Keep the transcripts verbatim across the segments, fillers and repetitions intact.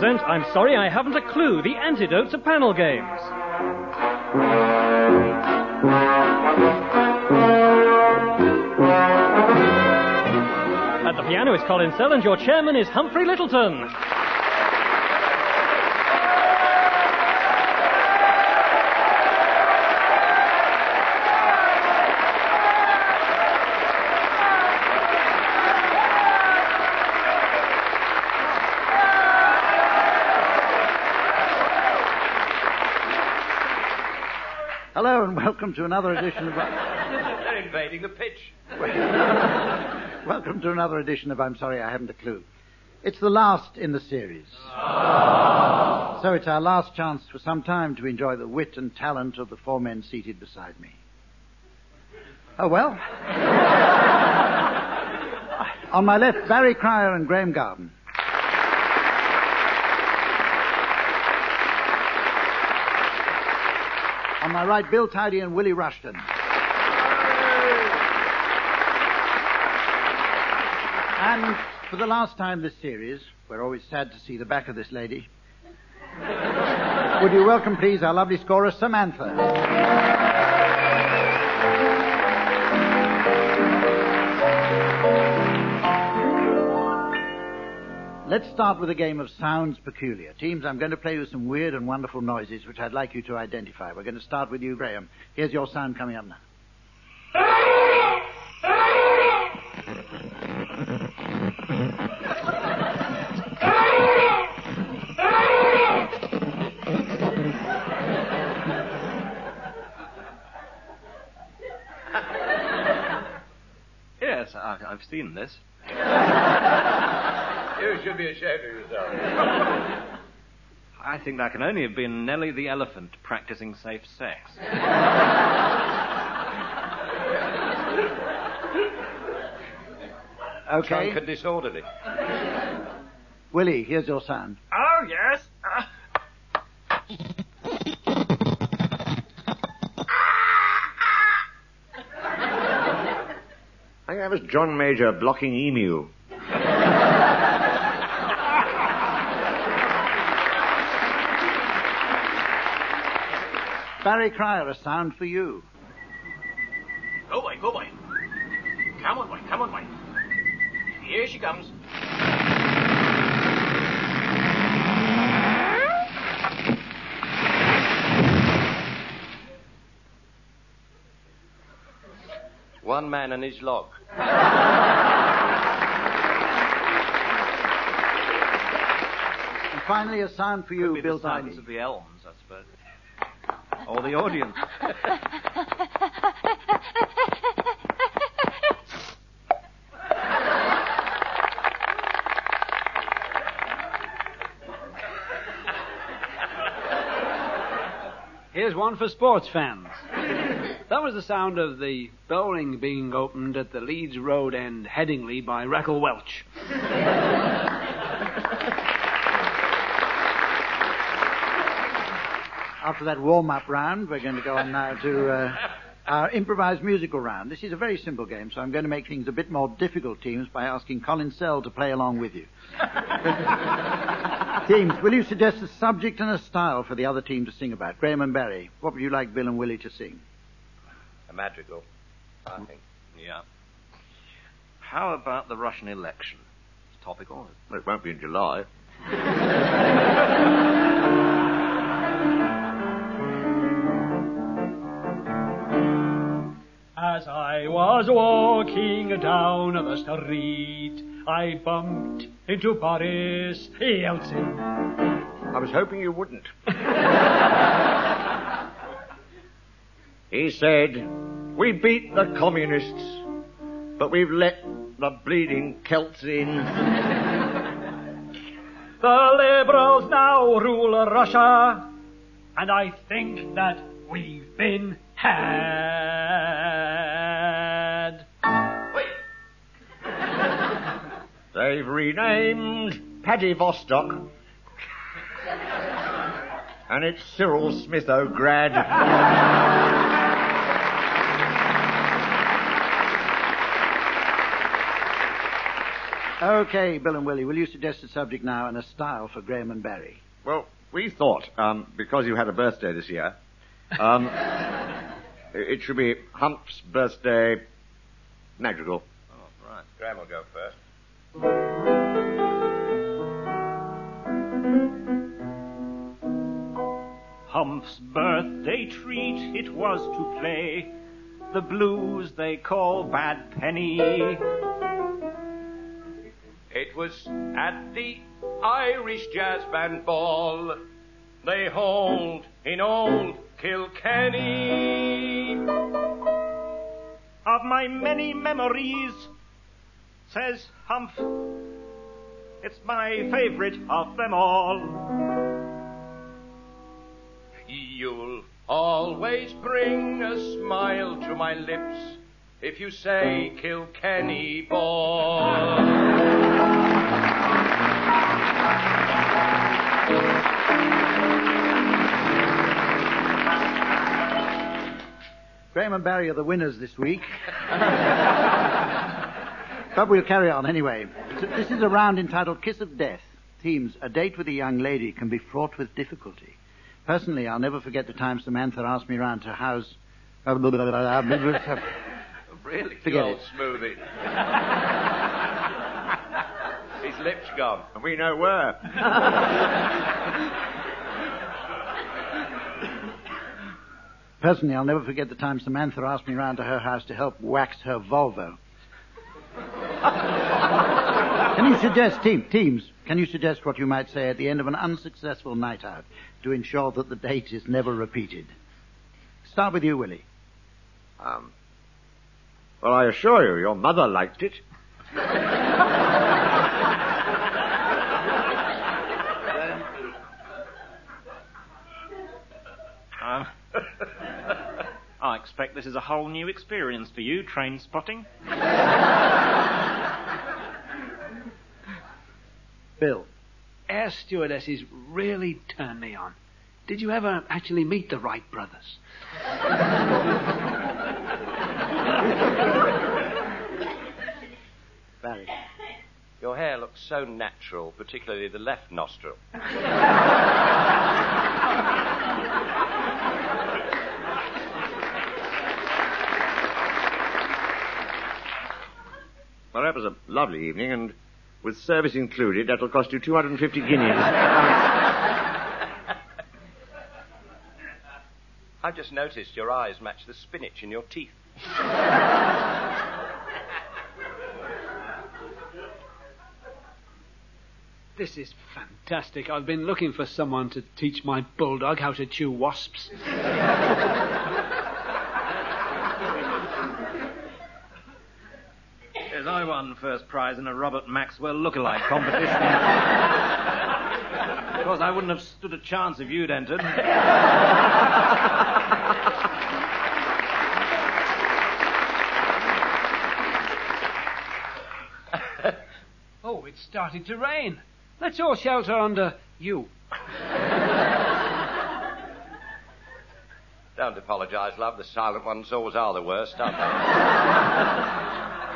present I'm Sorry I Haven't a Clue, the antidote to panel games. At the piano is Colin Sell and your chairman is Humphrey Littleton. Hello and welcome to another edition of... They're invading the pitch. Welcome to another edition of I'm Sorry I Haven't a Clue. It's the last in the series. Oh. So it's our last chance for some time to enjoy the wit and talent of the four men seated beside me. Oh, well. On my left, Barry Cryer and Graham Garden. On my right, Bill Tidy and Willie Rushton. And for the last time this series, we're always sad to see the back of this lady. Would you welcome, please, our lovely scorer, Samantha. Let's start with a game of Sounds Peculiar. Teams, I'm going to play you some weird and wonderful noises which I'd like you to identify. We're going to start with you, Graham. Here's your sound coming up now. Yes, I, I've seen this. You should be ashamed of yourself. I think that can only have been Nellie the elephant practicing safe sex. Okay. Drunk and disorderly. Willie, here's your sound. Oh, yes. Uh... I think that was John Major blocking emu. Barry Cryer, a sound for you. Go boy, go boy. Come on, boy, come on, boy. Here she comes. One man and his log. And finally, a sound for you, Could be Bill the sounds Tidy. of the elms, I suppose. Or the audience. Here's one for sports fans. That was the sound of the bowling being opened at the Leeds Road end, Headingley, by Rackle Welch. After that warm-up round, we're going to go on now to uh, our improvised musical round. This is a very simple game, so I'm going to make things a bit more difficult, teams, by asking Colin Sell to play along with you. Teams, will you suggest a subject and a style for the other team to sing about? Graham and Barry, what would you like Bill and Willie to sing? A madrigal, I think. Yeah. How about the Russian election? It's topical. Well, it won't be in July. As I was walking down the street, I bumped into Boris Yeltsin. I was hoping you wouldn't. He said, "We beat the communists, but we've let the bleeding Celts in." The liberals now rule Russia, and I think that we've been had. Wait. They've renamed Paddy Vostok, and it's Cyril Smith O'Grad. Okay, Bill and Willie, will you suggest a subject now and a style for Graham and Barry? Well, we thought, um, because you had a birthday this year, um, it should be Hump's birthday madrigal. Oh, right. Graham will go first. Hump's birthday treat it was to play the blues they call Bad Penny. It was at the Irish Jazz Band Ball they hold in old Kilkenny. Of my many memories, says Humph, it's my favourite of them all. You'll always bring a smile to my lips if you say Kilkenny Ball. Graham and Barry are the winners this week. But we'll carry on anyway. So this is a round entitled Kiss of Death. Themes: a date with a young lady can be fraught with difficulty. Personally, I'll never forget the time Samantha asked me round to her house. Really? Forget old it. Smoothie. His lips gone. And we know where. Personally, I'll never forget the time Samantha asked me round to her house to help wax her Volvo. Can you suggest, team, teams, can you suggest what you might say at the end of an unsuccessful night out to ensure that the date is never repeated? Start with you, Willie. Um, well, I assure you, your mother liked it. Um, I expect this is a whole new experience for you, train spotting. Bill. Air stewardesses really turn me on. Did you ever actually meet the Wright brothers? Barry. Your hair looks so natural, particularly the left nostril. Well, that was a lovely evening, and with service included, that'll cost you two hundred fifty guineas. I've just noticed your eyes match the spinach in your teeth. This is fantastic. I've been looking for someone to teach my bulldog how to chew wasps. Yes, I won first prize in a Robert Maxwell lookalike competition. Of course, I wouldn't have stood a chance if you'd entered. Oh, it's starting to rain. Let's all shelter under you. Don't apologise, love. The silent ones always are the worst, aren't they?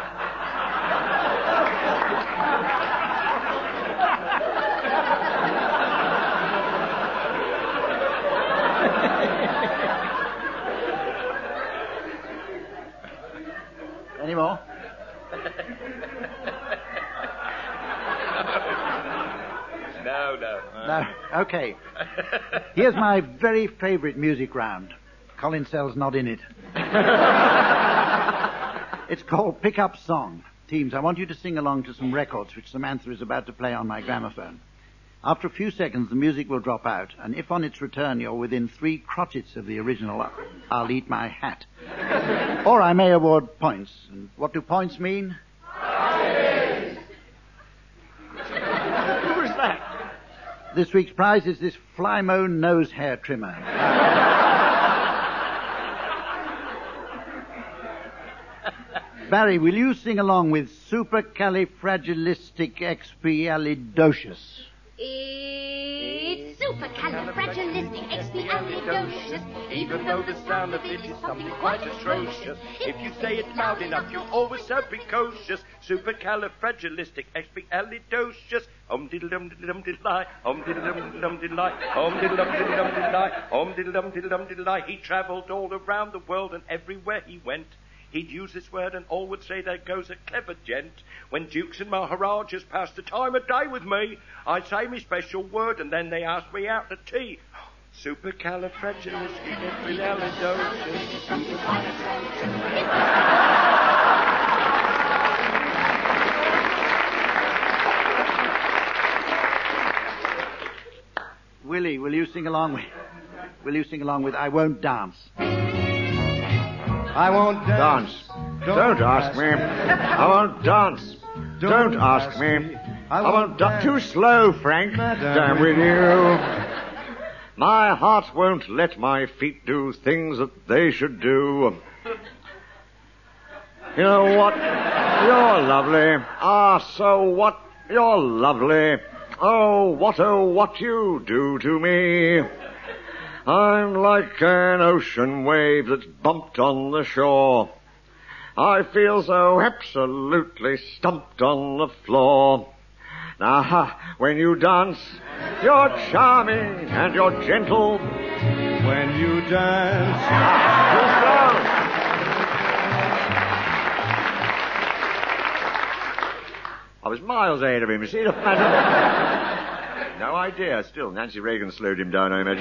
Any more? No, no. No. Okay. Here's my very favourite music round. Colin Sell's not in it. It's called Pick Up Song. Teams, I want you to sing along to some records which Samantha is about to play on my gramophone. After a few seconds, the music will drop out, and if on its return you're within three crotchets of the original, I'll eat my hat. Or I may award points. And what do points mean? Who was that? This week's prize is this Flymo nose hair trimmer. Barry, will you sing along with Supercalifragilisticexpialidocious? It's supercalifragilisticexpialidocious. Supercalifragilisticexpialidocious. Even though the sound of it is something quite atrocious, if you say it loud enough, you'll always so precocious. Supercalifragilisticexpialidocious. Om diddle dum diddle dum diddle lie. Om diddle dum diddle dum diddle lie. Om diddle dum diddle dum diddle lie. Om diddle dum diddle dum diddle lie. He travelled all around the world, and everywhere he went, he'd use this word, and all would say, there goes a clever gent. When dukes and maharajas passed the time of day with me, I'd say me special word, and then they asked me out to tea. Willie, will you sing along with... Will you sing along with I Won't Dance? I won't dance. Don't, Don't ask me. I won't dance. Don't, Don't ask me. I won't dance. Too slow, Frank. Damn with you. My heart won't let my feet do things that they should do. You know what? You're lovely. Ah, so what? You're lovely. Oh, what, oh, what you do to me. I'm like an ocean wave that's bumped on the shore. I feel so absolutely stumped on the floor. Now, when you dance, you're charming and you're gentle. When you dance, you're slow. I was miles ahead of him, you see the matter? No idea. Still, Nancy Reagan slowed him down, I imagine.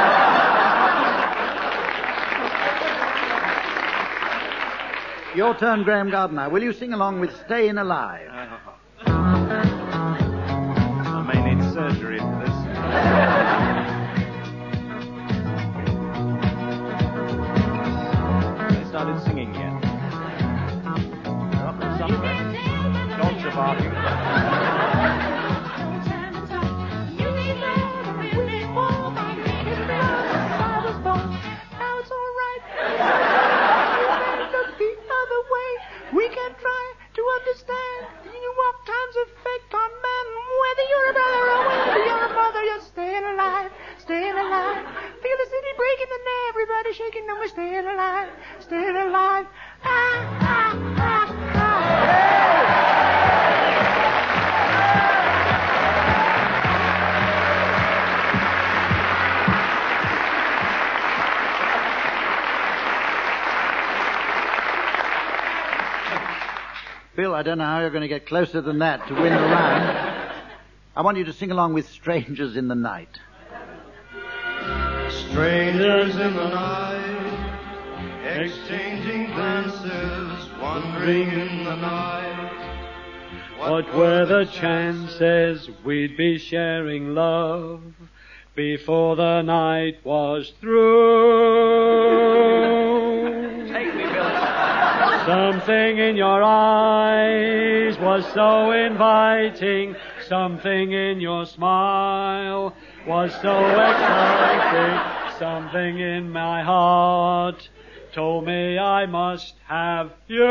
Your turn, Graham Gardner. Will you sing along with Stayin' Alive? Uh, I may need surgery for this. They started singing yet? They're up to something. Dogs are barking. Shaking and we're staying alive, staying alive. Ah, ah, ah, ah. Bill, I don't know how you're going to get closer than that to win the round. I want you to sing along with Strangers in the Night. Strangers in the night, exchanging glances, wandering in the night. What were the chances we'd be sharing love before the night was through? Take me, Bill. Something in your eyes was so inviting. Something in your smile was so exciting. Something in my heart told me I must have you.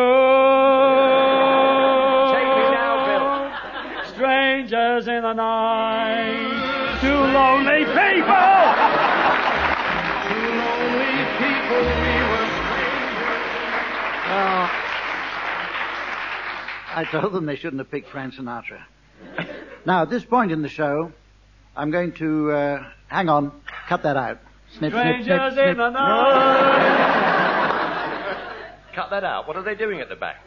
Take me now, Bill. Strangers in the night, two lonely people. Two lonely people, we were strangers. Oh, I told them they shouldn't have picked Frank Sinatra. Now, at this point in the show, I'm going to, uh, hang on, cut that out. Snip, Strangers snip, snip, snip. in the night. Cut that out. What are they doing at the back?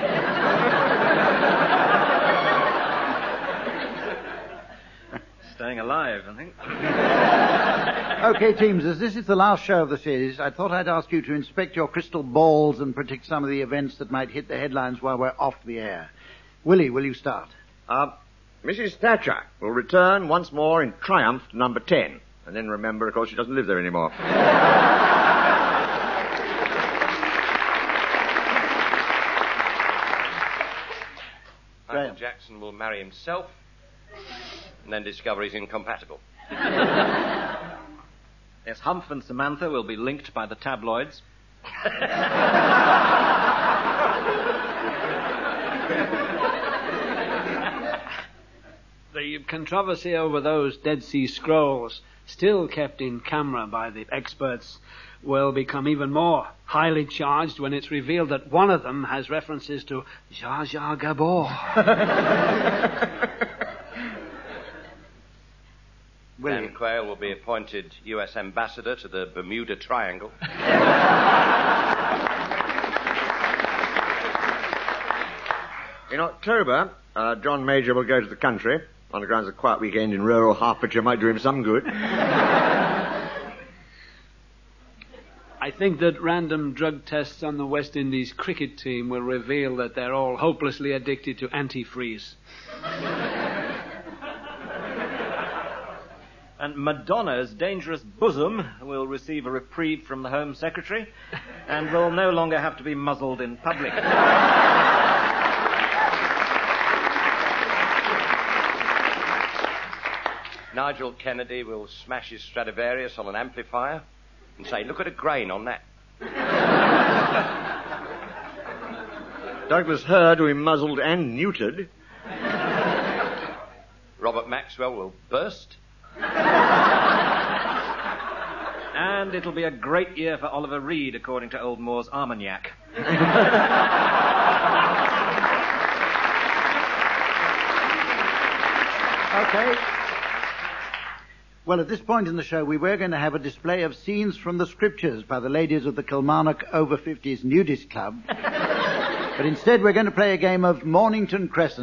Staying alive, I think. Okay, teams, as this is the last show of the series, I thought I'd ask you to inspect your crystal balls and predict some of the events that might hit the headlines while we're off the air. Willie, will you start? Uh, Missus Thatcher will return once more in triumph to number ten. And then remember, of course, she doesn't live there anymore. Michael Jackson will marry himself and then discover he's incompatible. Yes, Humph and Samantha will be linked by the tabloids. The controversy over those Dead Sea Scrolls, still kept in camera by the experts, will become even more highly charged when it's revealed that one of them has references to Jar Jar Gabor. Dan Quayle will be appointed U S ambassador to the Bermuda Triangle. In October, uh, John Major will go to the country on the grounds a quiet weekend in rural Hertfordshire might do him some good. I think that random drug tests on the West Indies cricket team will reveal that they're all hopelessly addicted to antifreeze. And Madonna's dangerous bosom will receive a reprieve from the Home Secretary and will no longer have to be muzzled in public. Nigel Kennedy will smash his Stradivarius on an amplifier and say, look at a grain on that. Douglas Hurd will be muzzled and neutered. Robert Maxwell will burst. And it'll be a great year for Oliver Reed, according to Old Moore's Armagnac. Okay. Well, at this point in the show, we were going to have a display of scenes from the scriptures by the ladies of the Kilmarnock Over fifties Nudist Club. But instead, we're going to play a game of Mornington Crescent.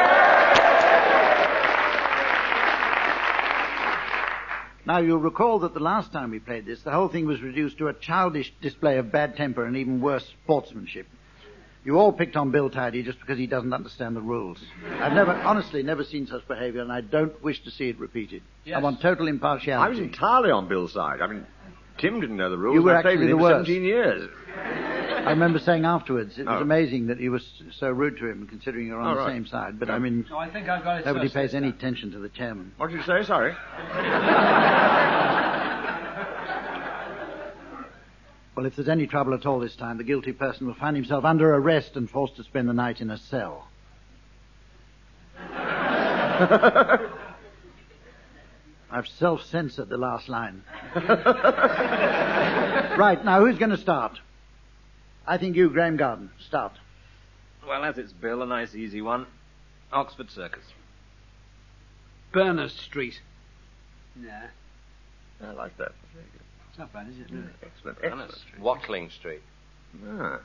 Now, you'll recall that the last time we played this, the whole thing was reduced to a childish display of bad temper and even worse sportsmanship. You all picked on Bill Tidy just because he doesn't understand the rules. I've never, honestly, never seen such behaviour, and I don't wish to see it repeated. Yes. I want total impartiality. I was entirely on Bill's side. I mean, Tim didn't know the rules. You were I played actually with him the for worst. seventeen years. I remember saying afterwards, it was Oh. amazing that he was so rude to him, considering you're on Oh, the right. same side. But, I mean, No, I think I've got it nobody first pays this any time. attention to the chairman. What did you say? Sorry. Well, if there's any trouble at all this time, the guilty person will find himself under arrest and forced to spend the night in a cell. I've self-censored the last line. Right, now who's going to start? I think you, Graham Garden, start. Well, as it's Bill, a nice easy one. Oxford Circus. Berners Street. Nah, I like that. it's not bad, is it? Really? Excellent. Berners Excellent. Street. Watling Street. Ah.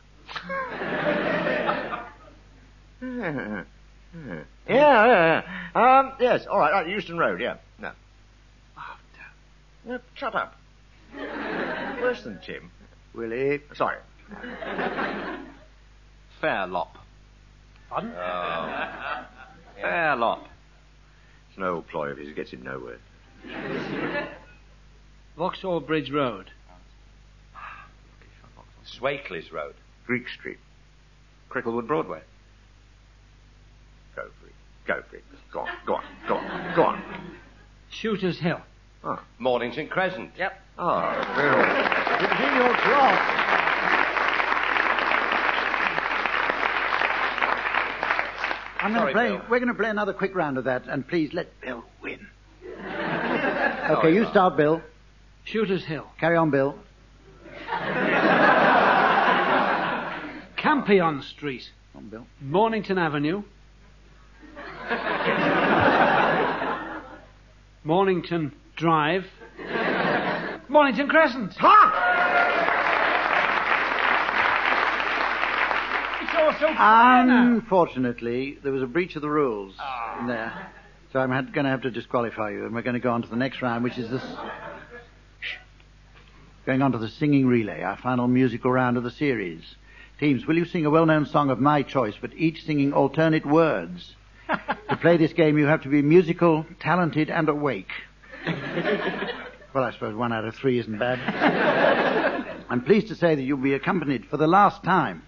yeah, yeah, yeah. Um, yes, all right, right, Euston Road, yeah. No. Oh, damn. No, shut up. Worse than Tim. Willie. Sorry. Fairlop. Pardon? Oh. Fairlop. It's an old ploy of his, it gets him nowhere. Vauxhall Bridge Road. Swakeleys Road. Greek Street. Cricklewood Broadway. Go for it. Go for it. Go on, go on, go on, go on. Shooter's Hill. Oh, Mornington Crescent. Yep. oh Bill. It's in your cloth. I'm going Sorry, to play. Bill. We're going to play another quick round of that, and please let Bill win. Sorry, Okay, you Bob. start, Bill. Shooter's Hill. Carry on, Bill. Campion Street. Come on, Bill. Mornington Avenue. Mornington Drive. Mornington Crescent. It's all so clear now. Unfortunately, there was a breach of the rules in there, so I'm had, going to have to disqualify you, and we're going to go on to the next round, which is this. Shh. Going on to the singing relay, our final musical round of the series. Teams, will you sing a well-known song of my choice, but each singing alternate words? To play this game, you have to be musical, talented, and awake. Well, I suppose one out of three isn't bad. I'm pleased to say that you'll be accompanied for the last time.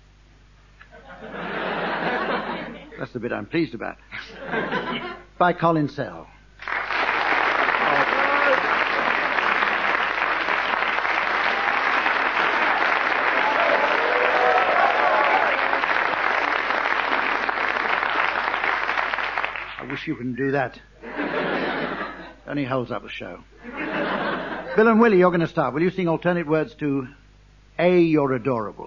That's the bit I'm pleased about. By Colin Sell. I wish you couldn't do that. only holds up the show. Bill and Willie, you're going to start. Will you sing alternate words to A, You're Adorable?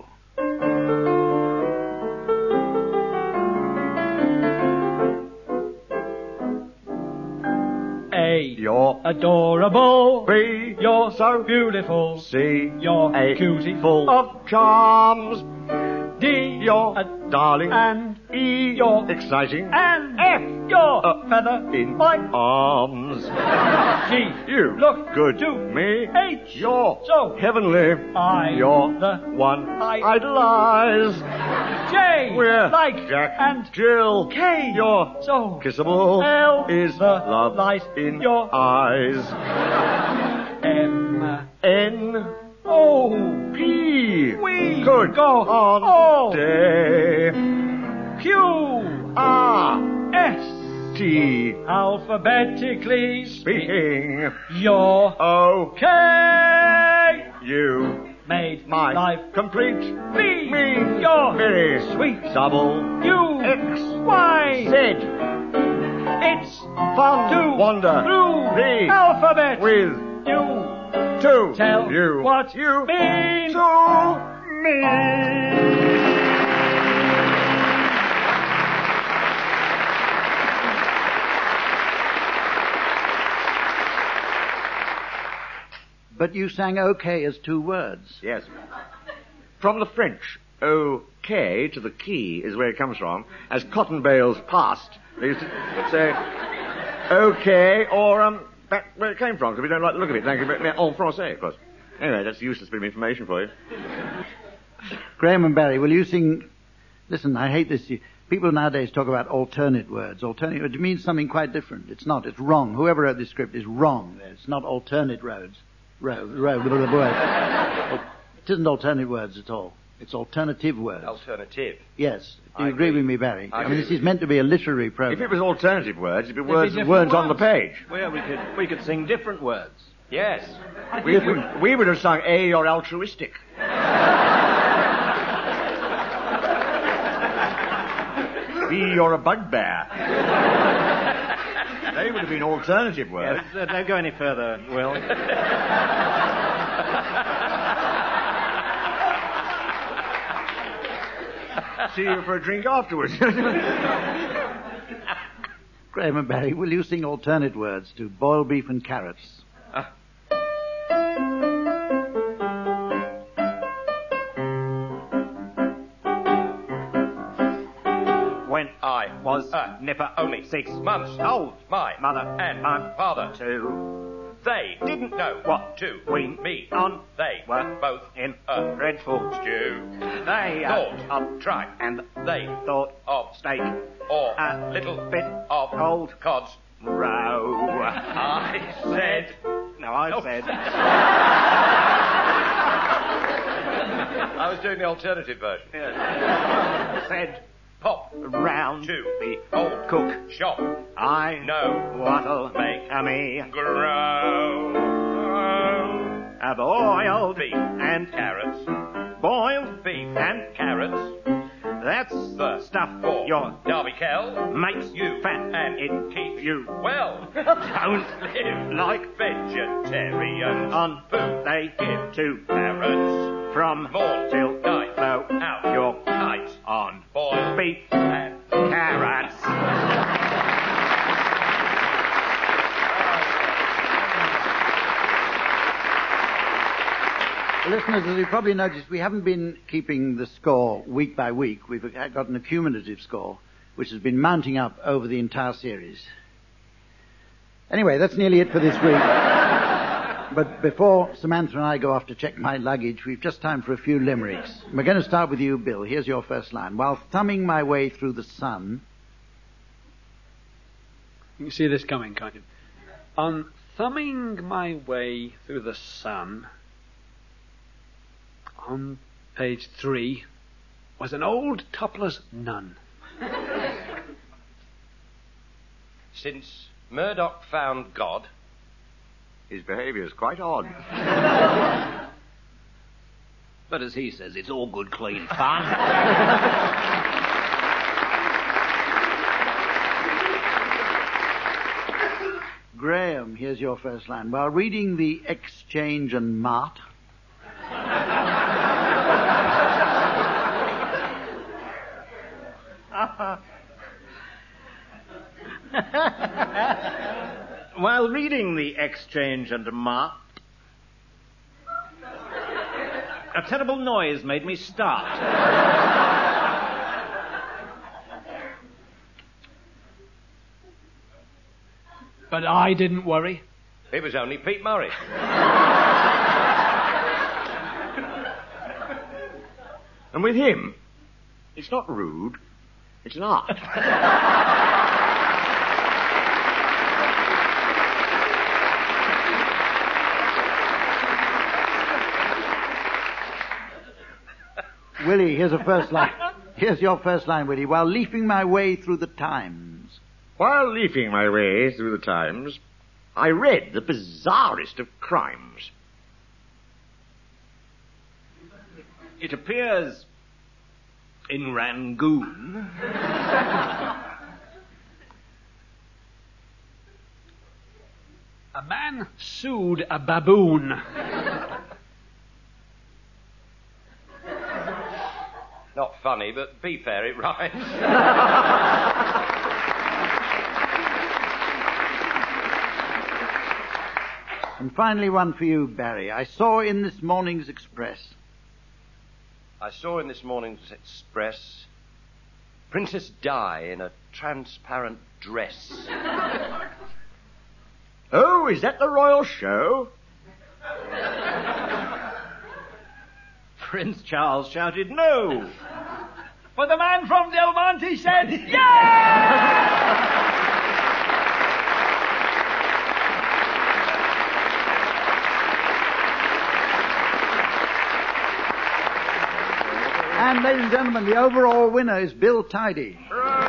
A, You're adorable. B, You're so beautiful. C, You're A, cutie. full of charms. D, You're a darling. and E, You're exciting. and F, your A feather in my arms. G, You look good to me. H, You're so heavenly. I, You're the one I- idolize. J, We're like Jack and Jill. K, You're so kissable. L, is the love light in your eyes. M, N, O, P. we Could go on all day. Q, R, S, T. alphabetically Speaking. You're Okay. K, You. made My life complete. B, Me. you're Very. sweet Double. U, X. Y, Z. it's Fun. to Wander. through The. alphabet With. you To. tell You. what you mean to me. But you sang okay as two words. Yes. From the French, okay to the key is where it comes from. As cotton bales passed, they used to say okay, or um, back where it came from, because we don't like the look of it. Thank you very much. En français, of course. Anyway, that's a useless bit of information for you. Graham and Barry, will you sing... Listen, I hate this. People nowadays talk about alternate words. Alternate words means something quite different. It's not. It's wrong. Whoever wrote this script is wrong. It's not alternate roads. Road, road, blah, blah, blah. It isn't alternate words at all. It's alternative words. Alternative. Yes. Do you I agree agree. with me, Barry? I I, mean, agree. this is meant to be a literary program. If it was alternative words, it'd be be words that different weren't on the words. page. Well, we could we could sing different words. Yes. We, we, we would have sung A, you're altruistic. B, you're a bugbear. They would have been alternative words. Yes, uh, don't go any further, Will. See you for a drink afterwards. Graham and Barry, will you sing alternate words to boiled beef and carrots? When I was a nipper only six months old, my mother and my father two they didn't know what to we me on they were both in a dreadful stew. They Thought of try and they thought of steak or a little bit of old cod's row. I said No, I No. said. I was doing the alternative version. said Pop round to the old cook shop I know what'll make a me grow a boiled beef and carrots boiled beef and carrots. that's The stuff for your Derby Kell makes you fat and it keeps you well. don't Live like vegetarians on food they give to parrots from morn till night blow out your kite on boiled beef and carrots. Listeners, as you've probably noticed, we haven't been keeping the score week by week. We've got an accumulative score, which has been mounting up over the entire series. Anyway, that's nearly it for this week. But before Samantha and I go off to check my luggage, we've just time for a few limericks. We're going to start with you, Bill. Here's your first line. While thumbing my way through the sun... You can see this coming, can't you? On thumbing my way through the sun, on page three, was an old topless nun. Since Murdoch found God, His behaviour is quite odd. But as he says, it's all good, clean fun. Graham, here's your first line. While reading the Exchange and Mart... While reading the Exchange and Mart, a terrible noise made me start. But I didn't worry. It was only Pete Murray. And with him, it's not rude, it's an art. Willie, here's a first line. Here's your first line, Willie. While leafing my way through the Times. While leafing my way through the Times, I read the bizarrest of crimes. It appears in Rangoon a man sued a baboon. Not funny, but be fair, it rhymes. And finally one for you, Barry. I saw in this morning's Express. I saw in this morning's Express Princess Di in a transparent dress. Oh, is that the royal show? Prince Charles shouted no. But the man from Del Monte said, yeah! And, ladies and gentlemen, the overall winner is Bill Tidy.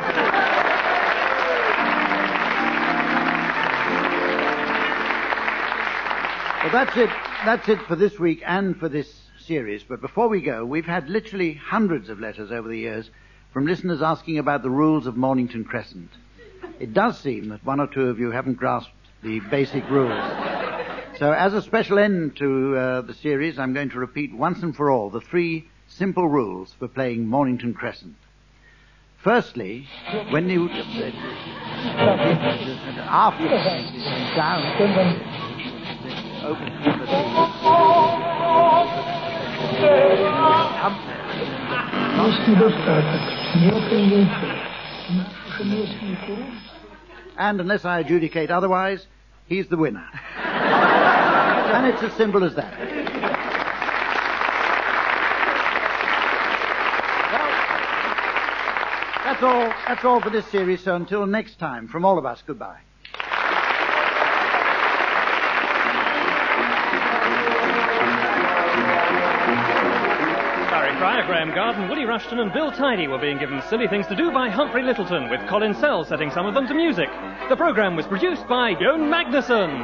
Well, that's it. That's it for this week and for this series. But before we go, we've had literally hundreds of letters over the years from listeners asking about the rules of Mornington Crescent. It does seem that one or two of you haven't grasped the basic rules. So as a special end to uh, the series, I'm going to repeat once and for all the three simple rules for playing Mornington Crescent. Firstly, when you... After... Down. Open. And unless I adjudicate otherwise, he's the winner. And it's as simple as that. Well, that's all, that's all for this series, so until next time, from all of us, goodbye. Friar, Graham Garden, Willie Rushton and Bill Tidy were being given silly things to do by Humphrey Littleton, with Colin Sell setting some of them to music. The programme was produced by Joan Magnuson.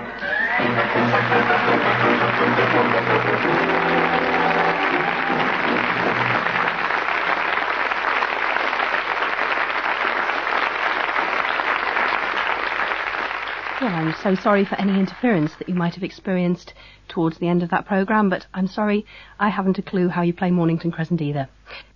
Well, I'm so sorry for any interference that you might have experienced towards the end of that programme, but I'm sorry I haven't a clue how you play Mornington Crescent either.